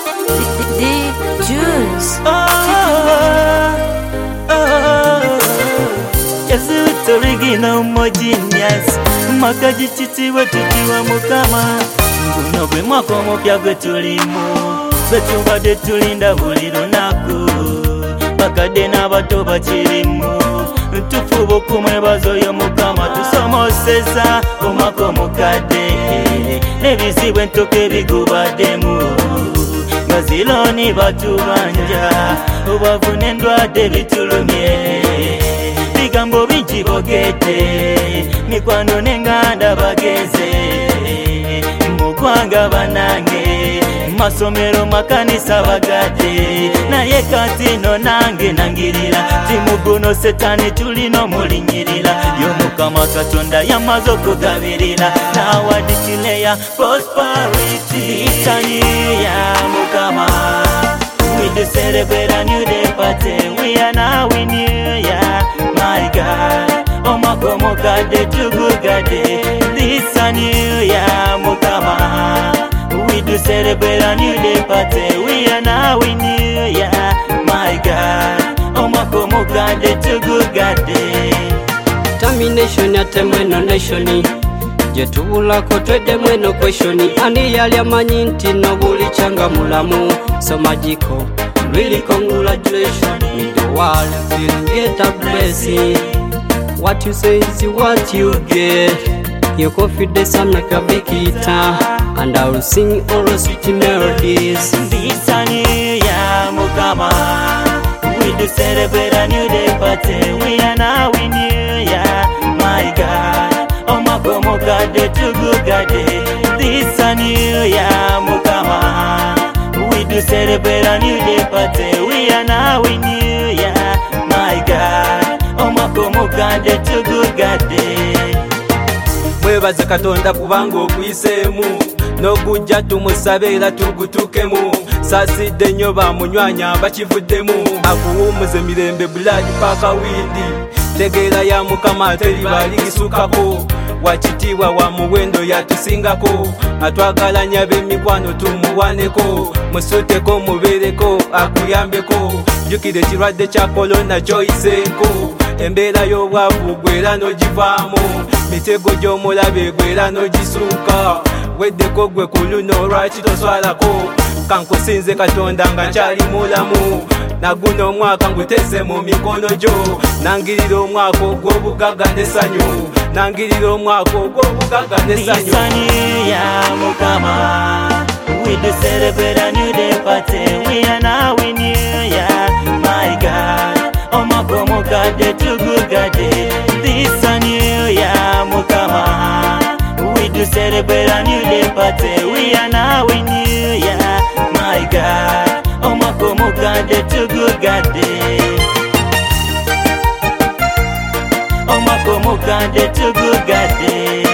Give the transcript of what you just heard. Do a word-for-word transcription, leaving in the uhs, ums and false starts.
D Jules. Yes, it's original Mojinias. Makaji titi wa tuti wa mukama. Nguno gwe mwaka omupya gwe tulimu. Gwe tubadde tulinda buli lunaku. Bakadde n'abato bakirimu. Tufuba okumwebaza oyo mukama tusomoseza omwaka omukadde. N'ebizibu entoke ebigubaddemu. Nga ziloni batubanja. Obavu n'endwadde bitulumye. Bigambo bingi bogedde. Mikwano n'enganda bageze. Mugwanga banange. Masomero makanisa bagadde. Naye kati no nange nangirira. Timuguno setani tulino mulinyirira. Y'omukama Katonda yamaze okugabirira. Nawaddikireya prosperity. Taniya mukama. We do celebrate a new day party. We are now in New Year. My God, oh my God, mukadde tugugadde. This a new year mukama. We do celebrate a new day party. We are now in New Year. My God, oh my God, mukadde tugugadde. Termination ate mweno nationi. Jetubulako twedde mweno questioni. Ani yali amanyi nti no buli kyanga mulamu. So magical, really congratulations. With the world feeling get a blessing. What you say is what you get. Your confidence I'm like a big guitar. And I will sing all the sweet melodies. This a new year mukama. We do celebrate a new day party. We are now in New Year. My God, oh my God, mukadde tugugadde. This a new year mukama. We do celebrate a new day party. We are now in New Year. My God, oh my God, mukadde tugugadde. Mwebaze Katonda kubanga okuyiseemu. N'ogujja tumusabe era tugutukemu. Saasidde nnyo bamunywanya bakivuddemu. Akuwummuze mirembe buladi paka windi. Tegeera ya mukama teriba ligisukako. Wakitiibwa wa muwendo yatusingako. Atwagala nnyo ab'emikwano tumuwaneko. Musuteko mubeereko akuyambeko. Jjukira ekirwadde kya kolona kyoyiseeko. Embeera y'obwavu gwera n'ogivaamu. Mitego gy'omulabe gwera n'ogisuuka. Weddeko gwe ku luno lwaki toswalako. Kankusinze Katonda nga nkyali mulamu. Naguno omwaka nguteze mu mikono gyo. Nangirira omwaka ogw'obugagga n'essanyu. Nangirira omwaka ogw'obugagga n'essanyu. This a new year mukama. We do celebrate a new day party. We are now in New Year. My God, oh my God, mukadde tugugadde. This a new year mukama. We do celebrate a new day party. We are now in New Year. My God, oh my God, mukadde tugugadde. Oh my God, mukadde tugugadde.